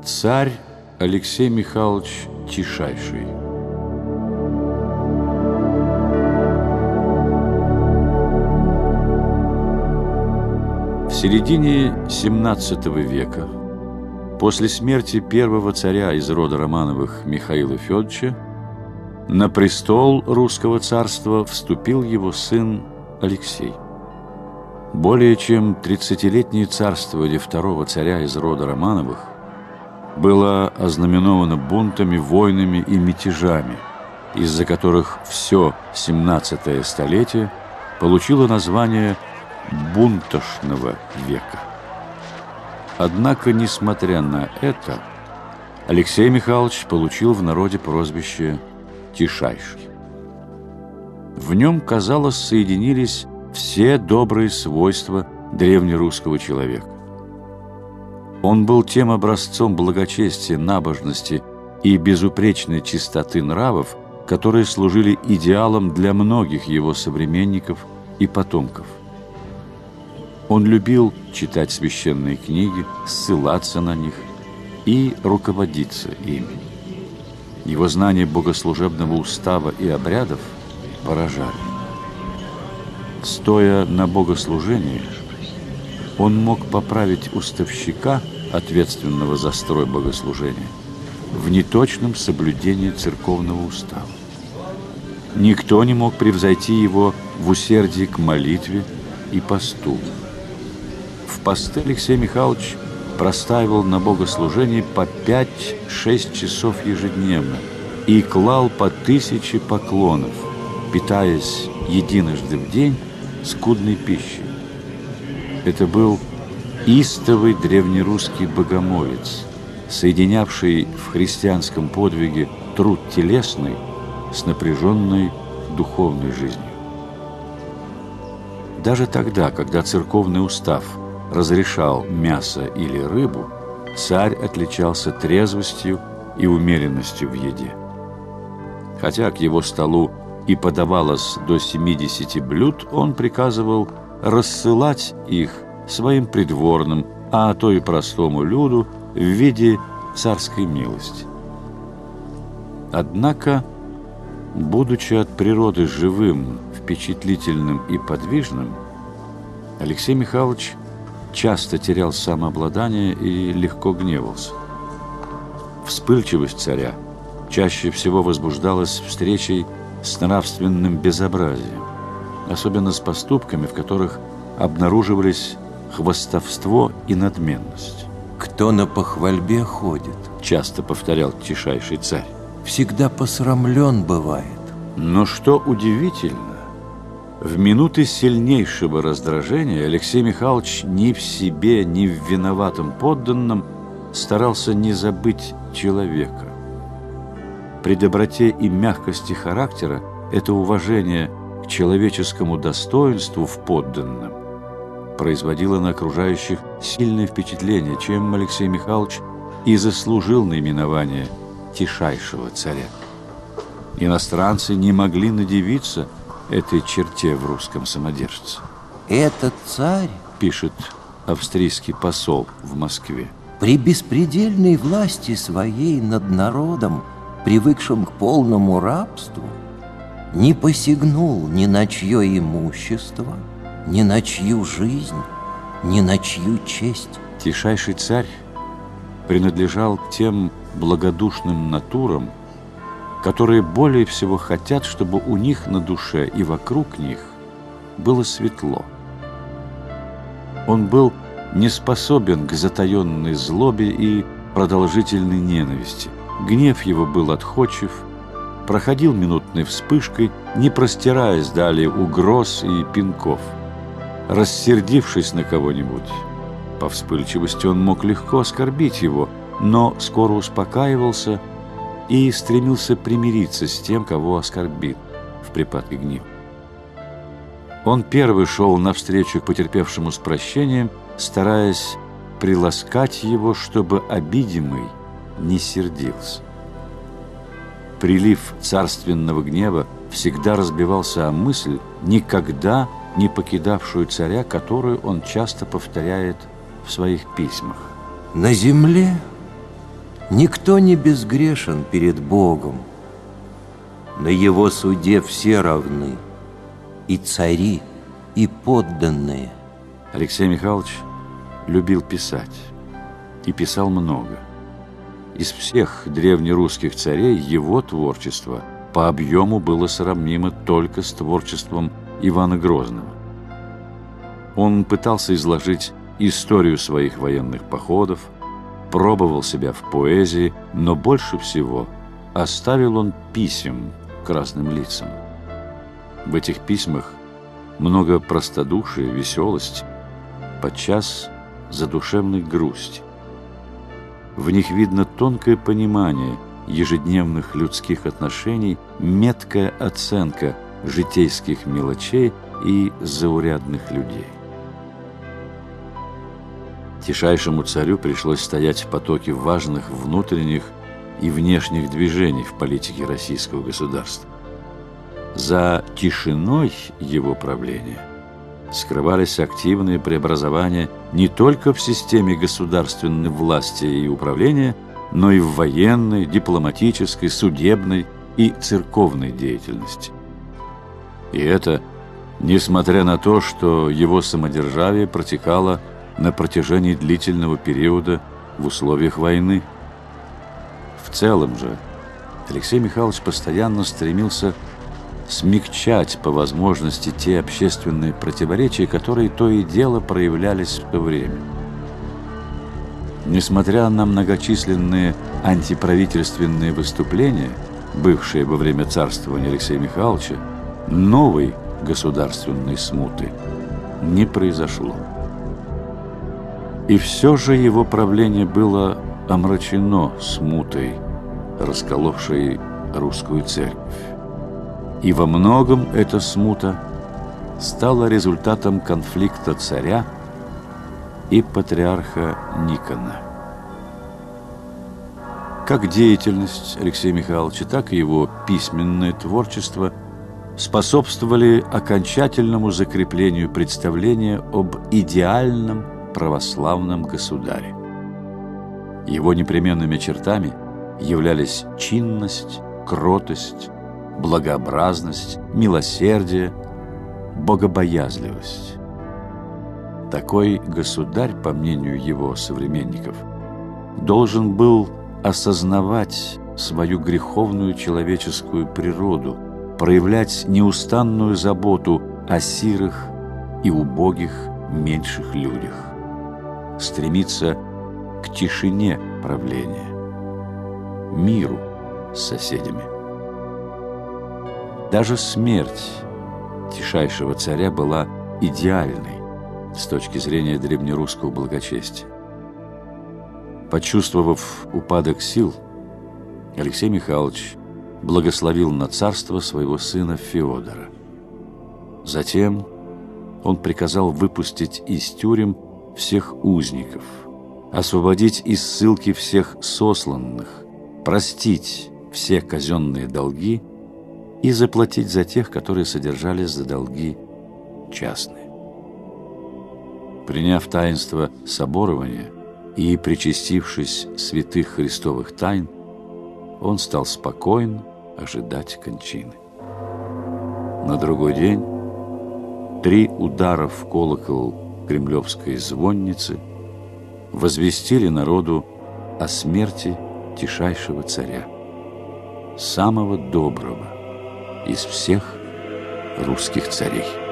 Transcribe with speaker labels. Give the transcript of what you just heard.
Speaker 1: Царь Алексей Михайлович Тишайший. В середине XVII века, после смерти первого царя из рода Романовых Михаила Федоровича, на престол русского царства вступил его сын Алексей. Более чем 30-летнее царствование второго царя из рода Романовых было ознаменовано бунтами, войнами и мятежами, из-за которых все XVII столетие получило название бунтошного века. Однако, несмотря на это, Алексей Михайлович получил в народе прозвище Тишайший. В нем, казалось, соединились все добрые свойства древнерусского человека. Он был тем образцом благочестия, набожности и безупречной чистоты нравов, которые служили идеалом для многих его современников и потомков. Он любил читать священные книги, ссылаться на них и руководиться ими. Его знания богослужебного устава и обрядов поражали. Стоя на богослужении, он мог поправить уставщика, ответственного за строй богослужения, в неточном соблюдении церковного устава. Никто не мог превзойти его в усердии к молитве и посту. В посты Алексей Михайлович простаивал на богослужении по 5-6 часов ежедневно и клал по 1000 поклонов, питаясь единожды в день скудной пищей. Это был истовый древнерусский богомолец, соединявший в христианском подвиге труд телесный с напряженной духовной жизнью. Даже тогда, когда церковный устав разрешал мясо или рыбу, царь отличался трезвостью и умеренностью в еде. Хотя к его столу и подавалось до 70 блюд, он приказывал рассылать их своим придворным, а то и простому люду в виде царской милости. Однако, будучи от природы живым, впечатлительным и подвижным, Алексей Михайлович часто терял самообладание и легко гневался. Вспыльчивость царя чаще всего возбуждалась встречей с нравственным безобразием, особенно с поступками, в которых обнаруживались хвастовство и надменность.
Speaker 2: «Кто на похвальбе ходит, —
Speaker 1: часто повторял Тишайший царь,
Speaker 2: — всегда посрамлен бывает».
Speaker 1: Но что удивительно, в минуты сильнейшего раздражения Алексей Михайлович ни в себе, ни в виноватом подданном старался не забыть человека. При доброте и мягкости характера это уважение к человеческому достоинству в подданном производило на окружающих сильное впечатление, чем Алексей Михайлович и заслужил наименование Тишайшего царя. Иностранцы не могли надивиться этой черте в русском самодержце.
Speaker 2: «Этот царь, —
Speaker 1: пишет австрийский посол в Москве,
Speaker 2: — при беспредельной власти своей над народом, привыкшим к полному рабству, не посягнул ни на чье имущество, ни на чью жизнь, ни на чью честь».
Speaker 1: Тишайший царь принадлежал к тем благодушным натурам, которые более всего хотят, чтобы у них на душе и вокруг них было светло. Он был не способен к затаенной злобе и продолжительной ненависти. Гнев его был отходчив, проходил минутной вспышкой, не простираясь далее угроз и пинков. Рассердившись на кого-нибудь, по вспыльчивости он мог легко оскорбить его, но скоро успокаивался и стремился примириться с тем, кого оскорбил в припадке гнева. Он первый шел навстречу к потерпевшему с прощением, стараясь приласкать его, чтобы обидимый не сердился. Прилив царственного гнева всегда разбивался о мысль, никогда не покидавшую царя, которую он часто повторяет в своих письмах.
Speaker 2: «На земле Никто не безгрешен перед Богом. На Его суде все равны, и цари, и подданные.
Speaker 1: Алексей Михайлович любил писать и писал много. Из всех древнерусских царей его творчество по объему было сравнимо только с творчеством Ивана Грозного. Он пытался изложить историю своих военных походов, пробовал себя в поэзии, но больше всего оставил он писем красным лицам. В этих письмах много простодушия, веселости, подчас задушевной грусти. В них видно тонкое понимание ежедневных людских отношений, меткая оценка житейских мелочей и заурядных людей. Тишайшему царю пришлось стоять в потоке важных внутренних и внешних движений в политике российского государства. За тишиной его правления скрывались активные преобразования не только в системе государственной власти и управления, но и в военной, дипломатической, судебной и церковной деятельности. И это несмотря на то, что его самодержавие протекало на протяжении длительного периода в условиях войны. В целом же Алексей Михайлович постоянно стремился смягчать по возможности те общественные противоречия, которые то и дело проявлялись в то время. Несмотря на многочисленные антиправительственные выступления, бывшие во время царствования Алексея Михайловича, новой государственной смуты не произошло. И все же его правление было омрачено смутой, расколовшей русскую церковь. И во многом эта смута стала результатом конфликта царя и патриарха Никона. Как деятельность Алексея Михайловича, так и его письменное творчество способствовали окончательному закреплению представления об идеальном православном государе. Его непременными чертами являлись чинность, кротость, благообразность, милосердие, богобоязливость. Такой государь, по мнению его современников, должен был осознавать свою греховную человеческую природу, проявлять неустанную заботу о сирых и убогих меньших людях, стремиться к тишине правления, миру с соседями. Даже смерть тишайшего царя была идеальной с точки зрения древнерусского благочестия. Почувствовав упадок сил, Алексей Михайлович благословил на царство своего сына Феодора. Затем он приказал выпустить из тюрем всех узников, освободить из ссылки всех сосланных, простить все казенные долги и заплатить за тех, которые содержались за долги частные. Приняв таинство соборования и причастившись святых христовых тайн, он стал спокойно ожидать кончины. На другой день 3 удара в колокол кремлевской звонницы возвестили народу о смерти тишайшего царя, самого доброго из всех русских царей.